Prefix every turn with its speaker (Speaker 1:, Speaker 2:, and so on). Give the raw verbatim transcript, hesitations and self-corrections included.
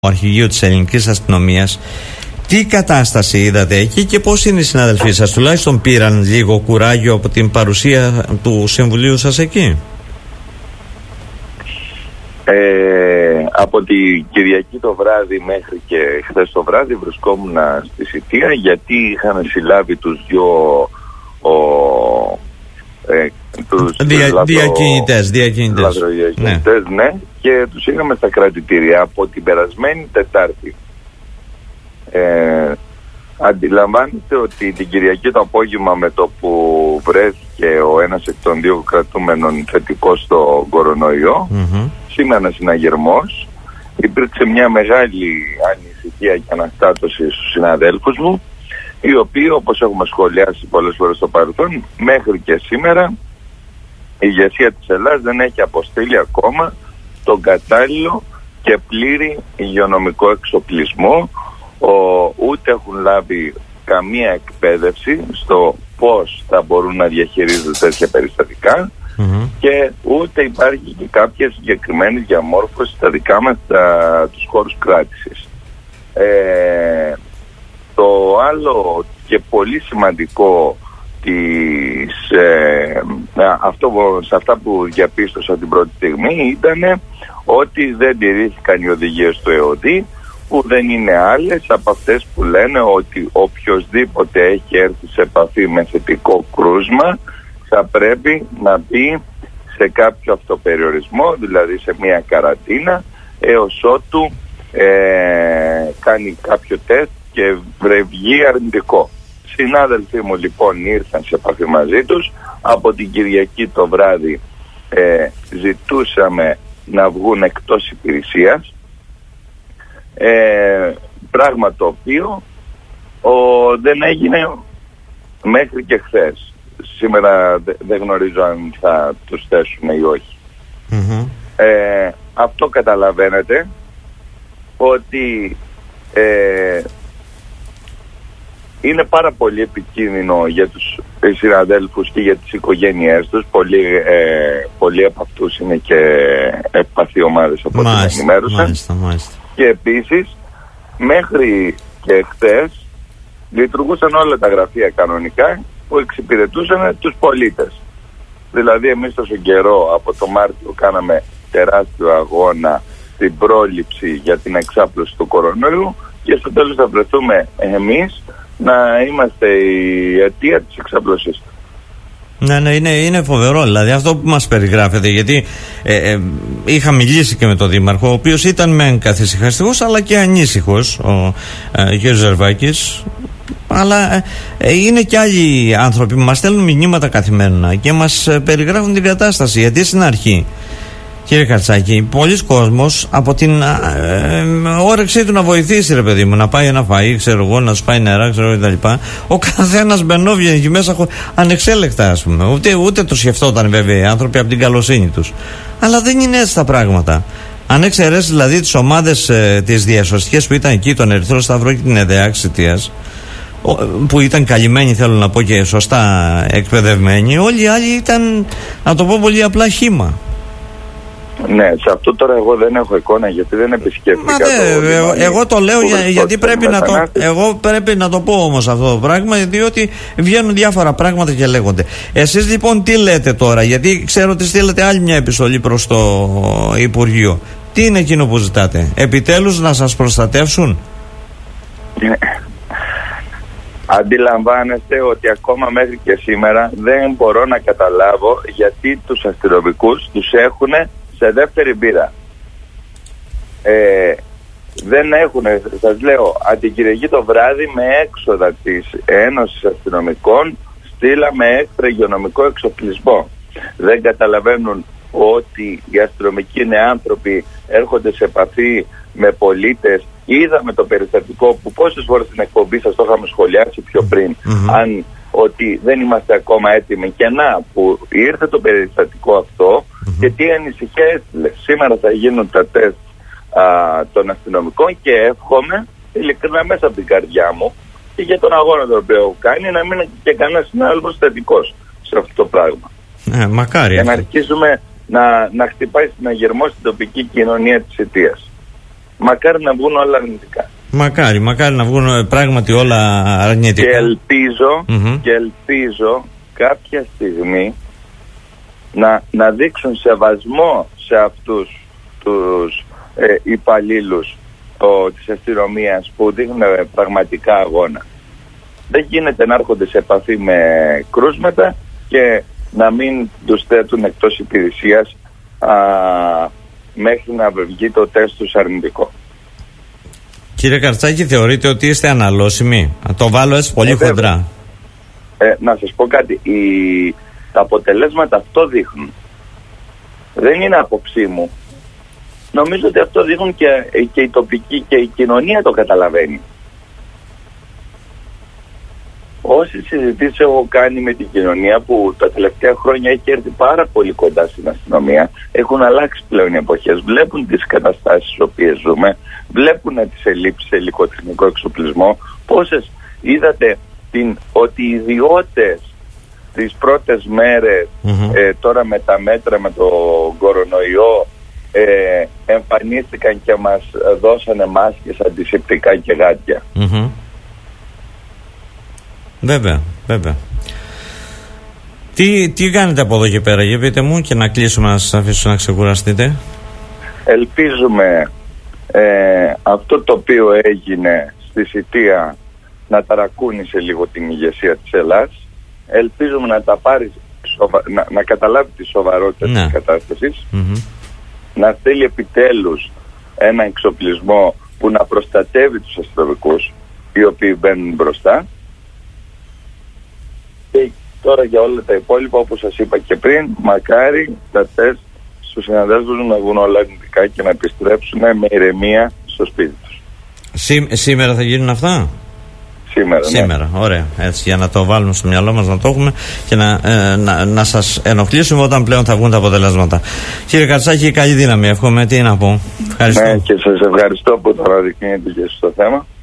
Speaker 1: αρχηγείο της ελληνικής αστυνομίας. Τι κατάσταση είδατε εκεί και πώς είναι οι συναδελφοί σας? Τουλάχιστον πήραν λίγο κουράγιο από την παρουσία του Συμβουλίου σας εκεί?
Speaker 2: Ε, από τη Κυριακή το βράδυ μέχρι και χθες το βράδυ βρισκόμουν στη Σιτία, γιατί είχαν συλλάβει τους δυο ο, ε, τους
Speaker 1: Δια,
Speaker 2: λαδρο,
Speaker 1: διακινητές, διακινητές.
Speaker 2: Ναι. ναι, και τους είχαμε στα κρατητήρια από την περασμένη Τετάρτη. Ε, αντιλαμβάνεστε ότι την Κυριακή το απόγευμα, με το που βρέθηκε ο ένας εκ των δύο κρατούμενων θετικός στο κορονοϊό, mm-hmm. σήμερα συναγερμός, υπήρξε μια μεγάλη ανησυχία και αναστάτωση στους συναδέλφους μου, οι οποίοι, όπως έχουμε σχολιάσει πολλές φορές στο παρελθόν, μέχρι και σήμερα η ηγεσία της Ελλάδας δεν έχει αποστείλει ακόμα τον κατάλληλο και πλήρη υγειονομικό εξοπλισμό, ο, ούτε έχουν λάβει καμία εκπαίδευση στο πώς θα μπορούν να διαχειρίζονται τέτοια περιστατικά, mm-hmm. και ούτε υπάρχει και κάποια συγκεκριμένη διαμόρφωση στα δικά μας τα, τους χώρους κράτησης. Ε, το άλλο και πολύ σημαντικό της, ε, αυτό, σε αυτά που διαπίστωσα την πρώτη στιγμή ήταν ότι δεν τηρήθηκαν οι οδηγίες του ΕΟΔΗ, που δεν είναι άλλες από αυτές που λένε ότι οποιοσδήποτε έχει έρθει σε επαφή με θετικό κρούσμα θα πρέπει να μπει σε κάποιο αυτοπεριορισμό, δηλαδή σε μια καραντίνα, έως ότου ε, κάνει κάποιο τεστ και βγει αρνητικό. Συνάδελφοί μου λοιπόν ήρθαν σε επαφή μαζί τους. Από την Κυριακή το βράδυ ε, ζητούσαμε να βγουν εκτός υπηρεσίας, ε, πράγμα το οποίο ο, δεν έγινε μέχρι και χθες. Σήμερα δε, δεν γνωρίζω αν θα τους θέσουμε ή όχι. Mm-hmm. Ε, αυτό καταλαβαίνετε ότι ε, είναι πάρα πολύ επικίνδυνο για τους συναδέλφους και για τις οικογένειές τους. Πολλοί, ε, πολλοί από αυτούς είναι και ευπαθή ομάδες, από ό,τι με ενημέρωσαν. Και επίσης μέχρι και χθες λειτουργούσαν όλα τα γραφεία κανονικά που εξυπηρετούσαν τους πολίτες. Δηλαδή εμείς τόσο καιρό, από το Μάρτιο, κάναμε τεράστιο αγώνα στην πρόληψη για την εξάπλωση του κορονοϊού, και στο τέλος θα βρεθούμε εμείς να είμαστε η αιτία της εξάπλωσης.
Speaker 1: Ναι, ναι, είναι, είναι φοβερό δηλαδή αυτό που μας περιγράφεται, γιατί ε, ε, είχα μιλήσει και με τον Δήμαρχο, ο οποίος ήταν μεν καθησυχαστικός αλλά και ανήσυχος, ο ε, κ. Ζερβάκης, αλλά ε, είναι και άλλοι άνθρωποι που μας στέλνουν μηνύματα καθημερινά και μας ε, περιγράφουν την κατάσταση, γιατί στην αρχή, κύριε Κατσάκη, πολλοί κόσμος από την ε, όρεξή του να βοηθήσει, ρε παιδί μου, να πάει ένα φαΐ, ξέρω εγώ, να σου πάει νερά, ξέρω εγώ κτλ. Ο καθένας μπαινόβγαινε εκεί μέσα ανεξέλεκτα, ας πούμε. Ούτε, ούτε το σκεφτόταν βέβαια οι άνθρωποι από την καλοσύνη τους. Αλλά δεν είναι έτσι τα πράγματα. Αν εξαιρέσεις δηλαδή τις ομάδες ε, τις διασωστικές που ήταν εκεί, τον Ερυθρό Σταυρό και την ΕΔΕΑ Ξητίας, που ήταν καλυμμένοι, θέλω να πω, και σωστά εκπαιδευμένοι, όλοι οι άλλοι ήταν, να το πω πολύ απλά, χύμα.
Speaker 2: Ναι, σε αυτό τώρα εγώ δεν έχω εικόνα, γιατί δεν επισκέφτηκα. Μα
Speaker 1: δε, το εγώ, εγώ το λέω για, γιατί πρέπει να το, εγώ πρέπει να το πω όμως αυτό το πράγμα, διότι βγαίνουν διάφορα πράγματα και λέγονται. Εσείς λοιπόν τι λέτε τώρα, γιατί ξέρω ότι στείλετε άλλη μια επιστολή προς το Υπουργείο. Τι είναι εκείνο που ζητάτε? Επιτέλους να σας προστατεύσουν?
Speaker 2: Ναι. Αντιλαμβάνεστε ότι ακόμα μέχρι και σήμερα δεν μπορώ να καταλάβω γιατί τους αστυνομικούς τους έχουν σε δεύτερη μπύρα. Ε, δεν έχουν, σας λέω, από την Κυριακή το βράδυ με έξοδα της Ένωσης Αστυνομικών στείλαμε έξτρα υγειονομικό εξοπλισμό. Δεν καταλαβαίνουν ότι οι αστυνομικοί είναι άνθρωποι, έρχονται σε επαφή με πολίτες. Είδαμε το περιστατικό που πόσες φορές στην εκπομπή σας το είχαμε σχολιάσει πιο πριν, mm-hmm. αν ότι δεν είμαστε ακόμα έτοιμοι, και να που ήρθε το περιστατικό αυτό, mm-hmm. και τι ανησυχία έστειλε. Σήμερα θα γίνουν τα τεστ α, των αστυνομικών, και εύχομαι ειλικρινά μέσα από την καρδιά μου και για τον αγώνα τον οποίο έχω κάνει να μην είναι και κανένας συνάδελφος θετικός σε αυτό το πράγμα.
Speaker 1: Ε, μακάρι.
Speaker 2: Για να αρχίσουμε να, να χτυπάει συναγερμό στην τοπική κοινωνία της Αιτίας. μακάρι να βγουν όλα αρνητικά.
Speaker 1: Μακάρι, μακάρι να βγουν πράγματι όλα αρνητικά.
Speaker 2: Και ελπίζω,
Speaker 1: mm-hmm.
Speaker 2: και ελπίζω κάποια στιγμή να, να δείξουν σεβασμό σε αυτούς τους ε, υπαλλήλους το, της αστυνομίας που δείχνουν πραγματικά αγώνα. Δεν γίνεται να έρχονται σε επαφή με κρούσματα και να μην τους θέτουν εκτός υπηρεσίας α, μέχρι να βγει το τεστ τους αρνητικό.
Speaker 1: Κύριε Καρτσάκη, θεωρείτε ότι είστε αναλώσιμοι? Να το βάλω έτσι πολύ ε, χοντρά.
Speaker 2: Ε, να σας πω κάτι. Η, τα αποτελέσματα αυτό δείχνουν. Δεν είναι άποψή μου. Νομίζω ότι αυτό δείχνουν και, και η τοπική και η κοινωνία το καταλαβαίνει. Όσοι συζητήσεις έχω κάνει με την κοινωνία που τα τελευταία χρόνια έχει έρθει πάρα πολύ κοντά στην αστυνομία, έχουν αλλάξει πλέον οι εποχές, βλέπουν τις καταστάσεις στις οποίες ζούμε, βλέπουν τις ελλείψεις σε υλικοτεχνικό εξοπλισμό. Πόσες είδατε την, ότι οι ιδιώτες τις πρώτες μέρες mm-hmm. ε, τώρα με τα μέτρα με το κορονοϊό ε, εμφανίστηκαν και μας δώσανε μάσκες, αντισηπτικά και γάντια.
Speaker 1: Mm-hmm. Βέβαια, βέβαια. Τι, τι κάνετε από εδώ και πέρα, για πείτε μου, και να κλείσουμε, να σας αφήσω να ξεκουραστείτε.
Speaker 2: Ελπίζουμε ε, αυτό το οποίο έγινε στη Σιτία να ταρακούνησε λίγο την ηγεσία της Ελλάδας. Ελπίζουμε να τα πάρει, σοβα... να, να καταλάβει τη σοβαρότητα ναι. της κατάστασης, mm-hmm. να στείλει επιτέλους ένα εξοπλισμό που να προστατεύει τους αστυνομικούς οι οποίοι μπαίνουν μπροστά. Και τώρα για όλα τα υπόλοιπα, όπως σας είπα και πριν, μακάρι τα τεστ στους συναδέλφους να βγουν όλα αρνητικά και να επιστρέψουν με ηρεμία στο σπίτι τους.
Speaker 1: Σή, σήμερα θα γίνουν αυτά?
Speaker 2: Σήμερα,
Speaker 1: Σήμερα,
Speaker 2: ναι.
Speaker 1: Ωραία. Έτσι, για να το βάλουμε στο μυαλό μας, να το έχουμε και να, ε, να, να σας ενοχλήσουμε όταν πλέον θα βγουν τα αποτελέσματα. Κύριε Καρτσάκη, καλή δύναμη. Εύχομαι, τι να πω. Ευχαριστώ.
Speaker 2: Ναι, και σας ευχαριστώ που το αναδεικνύετε και στο θέμα.